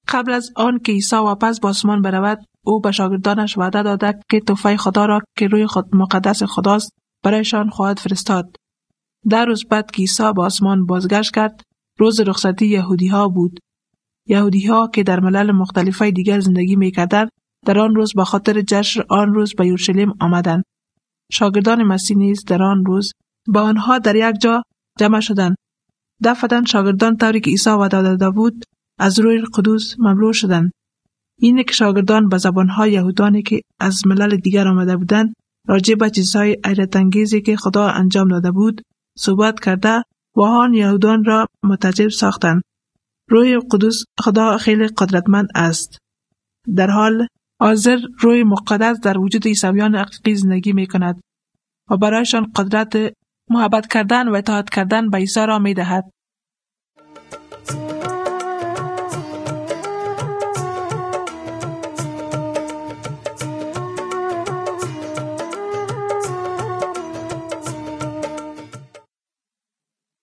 قبل از آن که عیسی واپس به آسمان برود، او به شاگردانش وعده داده که تحفه خدا را که روح مقدس خداست برایشان خواهد فرستاد. 10 روز بعد که عیسی به آسمان بازگشت کرد، روز رخصتی یهودی‌ها بود. یهودی‌ها که در ملل مختلفه دیگر زندگی می‌کردند، در آن روز به خاطر جشن آن روز به یروشلیم آمدند. شاگردان مسیح نیز در آن روز با آنها در یک جا جمع شدند. دفعتاً شاگردان طوری که عیسی وعده داده بود از روح قدوس مملو شدند. اینه که شاگردان به زبان‌های یهودانی که از ملل دیگر آمده بودند راجع به چیزهای حیرت انگیزی که خدا انجام داده بود صحبت کرده و آن یهودان را متعجب ساختند. روح قدوس خدا خیلی قدرتمند است. در حال حاضر روح مقدس در وجود عیسویان حقیقی زندگی می کند و برایشان قدرت محبت کردن و اطاعت کردن به عیسی را می دهد.